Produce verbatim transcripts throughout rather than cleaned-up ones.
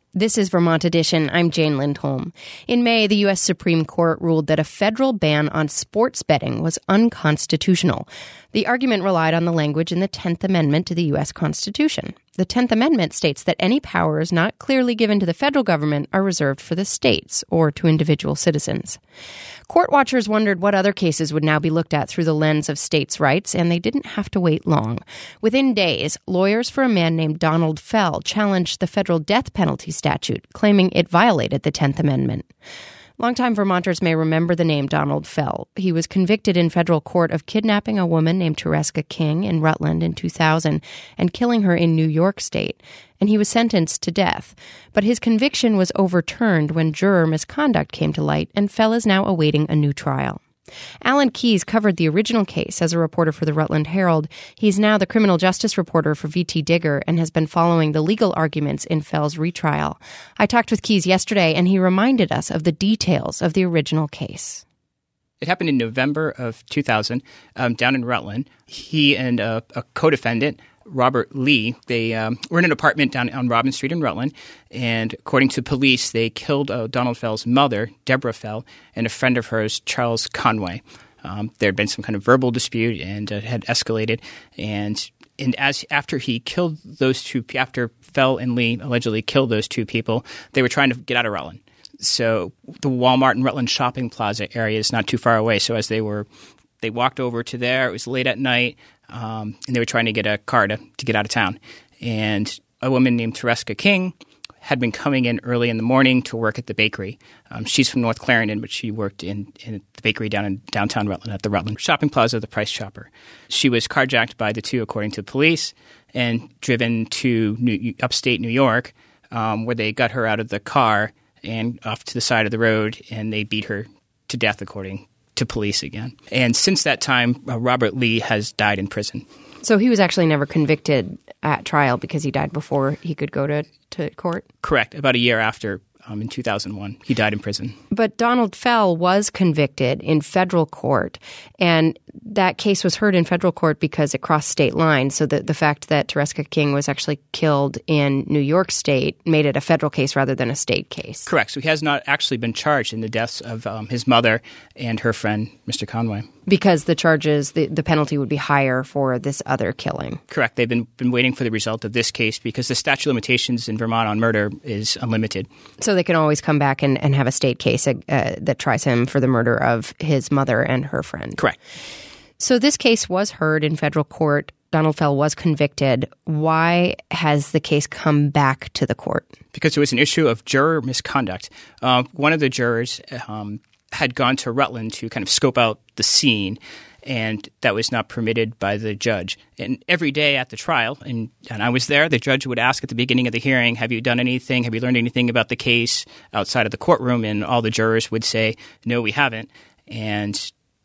This is Vermont Edition. I'm Jane Lindholm. In May, the U S Supreme Court ruled that a federal ban on sports betting was unconstitutional. The argument relied on the language in the tenth Amendment to the U S Constitution. The tenth Amendment states that any powers not clearly given to the federal government are reserved for the states or to individual citizens. Court watchers wondered what other cases would now be looked at through the lens of states' rights, and they didn't have to wait long. Within days, lawyers for a man named Donald Fell challenged the federal death penalty statute, claiming it violated the tenth Amendment. Longtime Vermonters may remember the name Donald Fell. He was convicted in federal court of kidnapping a woman named Tereska King in Rutland in two thousand and killing her in New York State, and he was sentenced to death. But his conviction was overturned when juror misconduct came to light, and Fell is now awaiting a new trial. Alan Keyes covered the original case as a reporter for the Rutland Herald. He's now the criminal justice reporter for V T Digger and has been following the legal arguments in Fell's retrial. I talked with Keyes yesterday, and he reminded us of the details of the original case. It happened in November of two thousand um, down in Rutland. He and a, a co-defendant, Robert Lee, they um, were in an apartment down on Robin Street in Rutland, and according to police, they killed uh, Donald Fell's mother, Deborah Fell, and a friend of hers, Charles Conway. Um, there had been some kind of verbal dispute and uh, had escalated, and and as after he killed those two, after Fell and Lee allegedly killed those two people, they were trying to get out of Rutland. So the Walmart and Rutland Shopping Plaza area is not too far away. So as they were, they walked over to there. It was late at night. Um, and they were trying to get a car to, to get out of town. And a woman named Tereska King had been coming in early in the morning to work at the bakery. Um, she's from North Clarendon, but she worked in, in the bakery down in downtown Rutland at the Rutland Shopping Plaza, the Price Chopper. She was carjacked by the two, according to police, and driven to New, upstate New York, um, where they got her out of the car and off to the side of the road, and they beat her to death, according to police again. And since that time, uh, Robert Lee has died in prison. So he was actually never convicted at trial because he died before he could go to, to court? Correct. About a year after, um, in two thousand one, he died in prison. But Donald Fell was convicted in federal court, and that case was heard in federal court because it crossed state lines. So the, the fact that Tereska King was actually killed in New York State made it a federal case rather than a state case. Correct. So he has not actually been charged in the deaths of um, his mother and her friend, Mister Conway. Because the charges, the, the penalty would be higher for this other killing. Correct. They've been, been waiting for the result of this case because the statute of limitations in Vermont on murder is unlimited. So they can always come back and, and have a state case uh, that tries him for the murder of his mother and her friend. Correct. So this case was heard in federal court. Donald Fell was convicted. Why has the case come back to the court? Because it was an issue of juror misconduct. Uh, one of the jurors um, had gone to Rutland to kind of scope out the scene, and that was not permitted by the judge. And every day at the trial, and, and I was there, the judge would ask at the beginning of the hearing, have you done anything? Have you learned anything about the case outside of the courtroom? And all the jurors would say, no, we haven't. And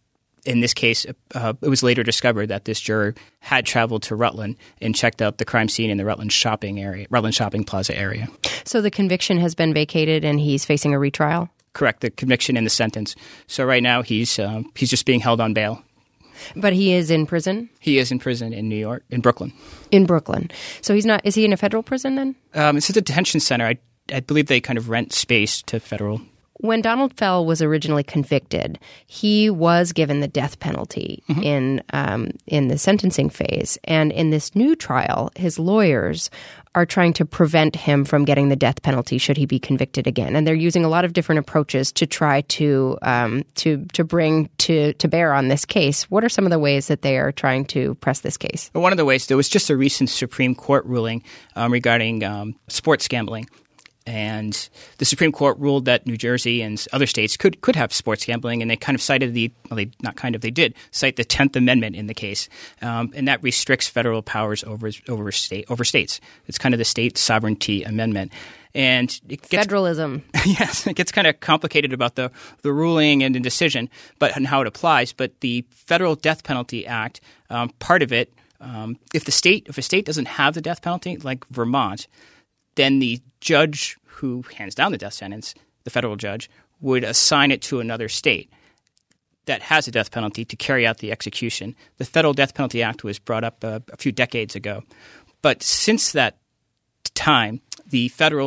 in this case, uh, it was later discovered that this juror had traveled to Rutland and checked out the crime scene in the Rutland shopping area, Rutland Shopping Plaza area. So the conviction has been vacated and he's facing a retrial? Correct, the conviction and the sentence. So right now he's uh, he's just being held on bail. But he is in prison? He is in prison in New York, in Brooklyn. In Brooklyn. So he's not – is he in a federal prison then? Um, it's a detention center. I, I believe they kind of rent space to federal. When Donald Fell was originally convicted, he was given the death penalty mm-hmm. in um, in the sentencing phase. And in this new trial, his lawyers are trying to prevent him from getting the death penalty should he be convicted again. And they're using a lot of different approaches to try to um, to to bring to, to bear on this case. What are some of the ways that they are trying to press this case? One of the ways, there was just a recent Supreme Court ruling um, regarding um, sports gambling. And the Supreme Court ruled that New Jersey and other states could could have sports gambling, and they kind of cited the well, – they not kind of, they did cite the tenth Amendment in the case, um, and that restricts federal powers over over state over states. It's kind of the state sovereignty amendment. And it gets, federalism. Yes, it gets kind of complicated about the, the ruling and the decision but and how it applies. But the Federal Death Penalty Act, um, part of it, um, if the state if a state doesn't have the death penalty, like Vermont – then the judge who hands down the death sentence, the federal judge, would assign it to another state that has a death penalty to carry out the execution. The Federal Death Penalty Act was brought up uh, a few decades ago. But since that time, the federal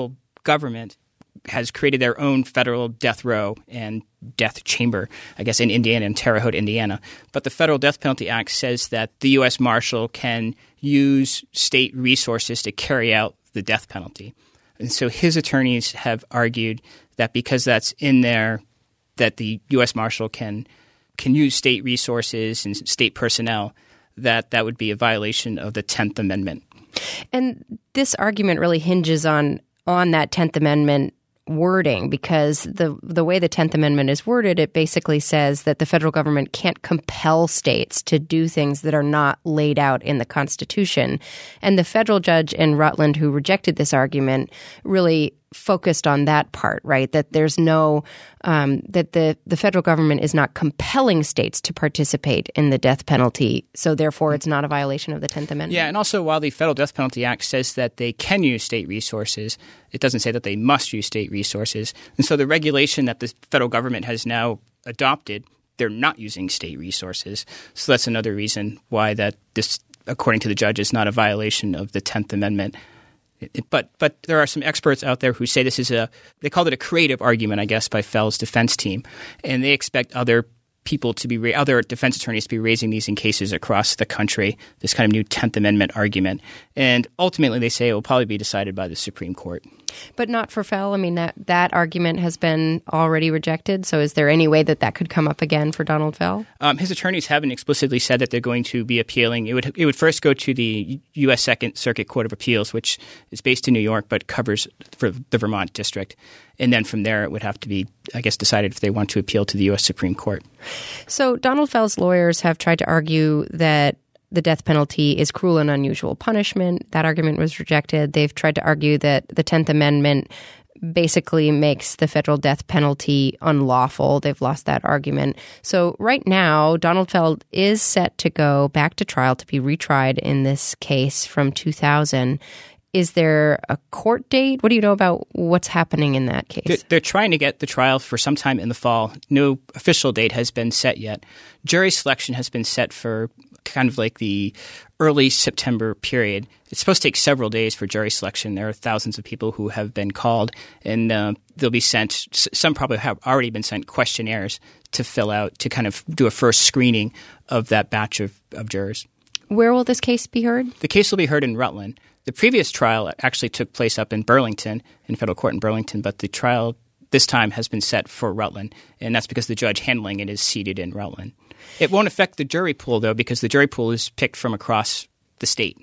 government has created their own federal death row and death chamber, I guess, in Indiana, in Terre Haute, Indiana. But the Federal Death Penalty Act says that the U S Marshal can use state resources to carry out the death penalty. And so his attorneys have argued that because that's in there, that the U S Marshal can can use state resources and state personnel, that that would be a violation of the tenth Amendment. And this argument really hinges on on that tenth Amendment wording, because the the way the tenth Amendment is worded, it basically says that the federal government can't compel states to do things that are not laid out in the Constitution. And the federal judge in Rutland who rejected this argument really focused on that part, right? That there's no um, that the the federal government is not compelling states to participate in the death penalty, so therefore it's not a violation of the tenth Amendment. Yeah, and also while the Federal Death Penalty Act says that they can use state resources, it doesn't say that they must use state resources. And so the regulation that the federal government has now adopted, they're not using state resources. So that's another reason why that this, according to the judge, is not a violation of the tenth Amendment. It, but but there are some experts out there who say this is a – they called it a creative argument, I guess, by Fell's defense team. And they expect other people to be – other defense attorneys to be raising these in cases across the country, this kind of new tenth Amendment argument. And ultimately, they say it will probably be decided by the Supreme Court. But not for Fell? I mean, that, that argument has been already rejected. So is there any way that that could come up again for Donald Fell? Um, his attorneys haven't explicitly said that they're going to be appealing. It would it would first go to the U S Second Circuit Court of Appeals, which is based in New York but covers for the Vermont district. And then from there, it would have to be, I guess, decided if they want to appeal to the U S Supreme Court. So Donald Fell's lawyers have tried to argue that the death penalty is cruel and unusual punishment. That argument was rejected. They've tried to argue that the tenth Amendment basically makes the federal death penalty unlawful. They've lost that argument. So right now, Donald Fell is set to go back to trial to be retried in this case from two thousand. Is there a court date? What do you know about what's happening in that case? They're, they're trying to get the trial for some time in the fall. No official date has been set yet. Jury selection has been set for kind of like the early September period. It's supposed to take several days for jury selection. There are thousands of people who have been called, and uh, they'll be sent – some probably have already been sent questionnaires to fill out to kind of do a first screening of that batch of, of jurors. Where will this case be heard? The case will be heard in Rutland. The previous trial actually took place up in Burlington, in federal court in Burlington, but the trial this time has been set for Rutland, and that's because the judge handling it is seated in Rutland. It won't affect the jury pool, though, because the jury pool is picked from across the state.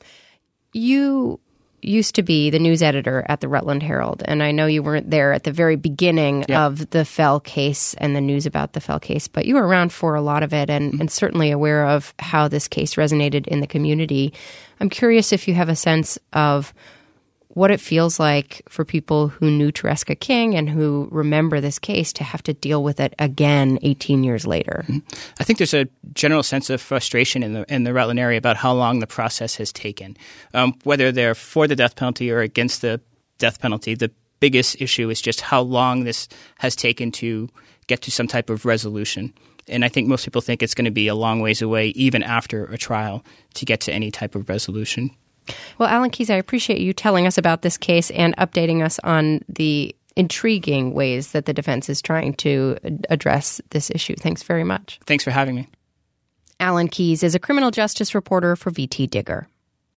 You used to be the news editor at the Rutland Herald, and I know you weren't there at the very beginning yeah. of the Fell case and the news about the Fell case, but you were around for a lot of it and, mm-hmm. and certainly aware of how this case resonated in the community. I'm curious if you have a sense of what it feels like for people who knew Tereska King and who remember this case to have to deal with it again eighteen years later. I think there's a general sense of frustration in the in the Rutland area about how long the process has taken. Um, whether they're for the death penalty or against the death penalty, the biggest issue is just how long this has taken to get to some type of resolution. And I think most people think it's going to be a long ways away, even after a trial, to get to any type of resolution. Well, Alan Keyes, I appreciate you telling us about this case and updating us on the intriguing ways that the defense is trying to address this issue. Thanks very much. Thanks for having me. Alan Keyes is a criminal justice reporter for V T Digger.